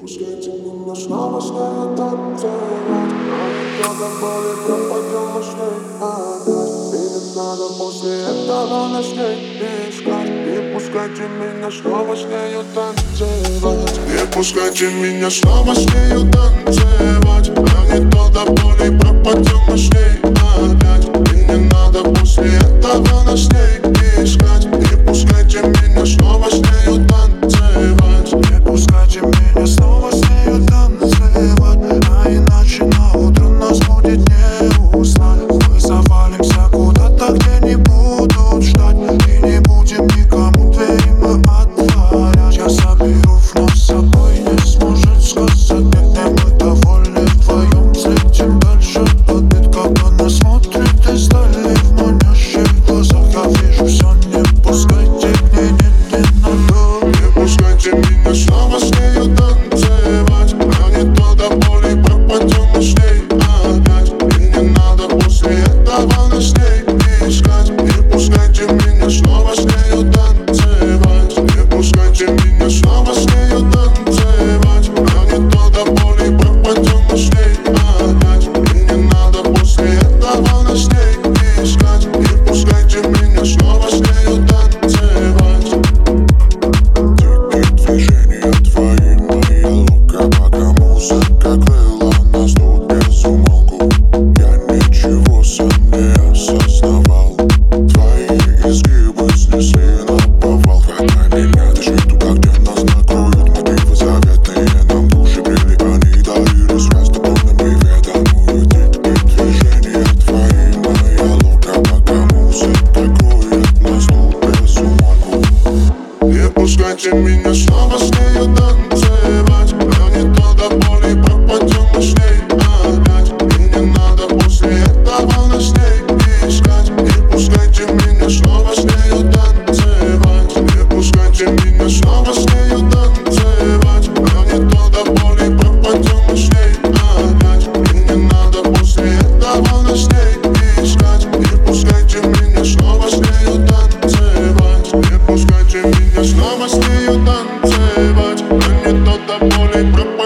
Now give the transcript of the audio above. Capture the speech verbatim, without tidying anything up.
Пускайте меня снова с нею танцевать, а не то до боли пропадем с ней опять. И не надо после этого ночей искать. Не пускайте меня снова с нею танцевать. Не пускайте меня снова с нею танцевать, а не то до боли пропадем с ней опять. И не надо после этого ночей искать. Не пускайте меня снова с нею танцевать. Не пускайте меня снова с нею танцевать, а иначе на утро нас будет не узнать. Мы завалимся куда-то, где не будут ждать, и не будем никому двери мы отворять. Я заберу вновь с собой, не сможет сказать нет, не мы довольны вдвоем. Взлетим дальше побед, когда нас смотрит издали в манящих глазах. Я вижу все, не пускайте к ней, нет, не надо. Не пускайте меня снова с нею танцевать, а не то до боли пропадем с ней опять. И не надо после этого ночей искать. Не пускайте меня снова с нею танцевать. Не пускайте меня снова с нею танцевать, а не то до боли пропадем с ней опять. И не надо после этого ночей искать. Не пускайте меня снова с нею танцевать. Движения твои, моя лука, пока музыка крыла нас тут без умолку. Я ничего сам не осознавал. Твои изгибы снесли наповал. Хватай меня, дыши туда, где нас накроют мотивы заветные. Нам души брели, они дарили связь с тобой на неведомую. Дикие движения твои, моя лука, пока музыка кроет нас тут без умолку. Не пускайте меня снова с нею танцевать, а не то до боли пропадем с ней опять. И не надо после этого ночей искать. Не пускайте меня снова с нею танцевать. Не пускайте меня снова с нею танцевать, а не то до боли пропадем с ней опять. И не надо после этого ночей искать. Не пускайте меня снова с нею танцевать. Не пускайте меня снова с нею танцевать, а не то до боли пропадем.